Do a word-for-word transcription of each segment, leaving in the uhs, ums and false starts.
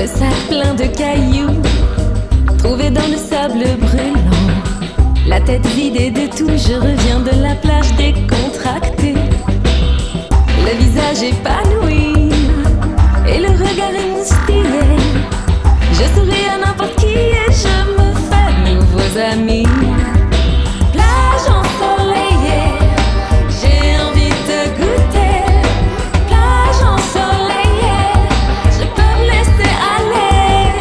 Le sac plein de cailloux, trouvé dans le sable brûlant. La tête vidée de tout, je reviens de la plage décontractée. Le visage épanoui et le regard émoustillé. Je souris à n'importe qui et je me fais de nouveaux amis. Plage ensoleillée, j'ai envie de goûter. Plage ensoleillée, je peux me laisser aller.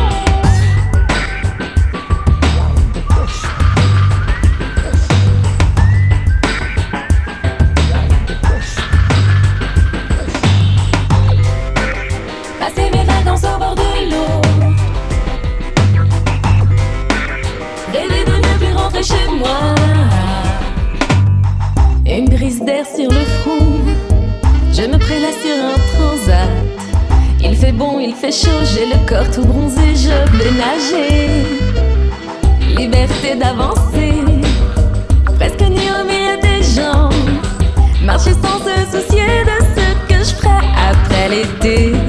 Passer mes vacances au bord de l'eau, rêver de ne plus rentrer chez moi. Une brise d'air sur le front, je me prélasse sur un transat. Il fait bon, il fait chaud, j'ai le corps tout bronzé, je vais nager. Liberté d'avancer, presque nu au milieu des gens. Marcher sans se soucier de ce que je ferai après l'été.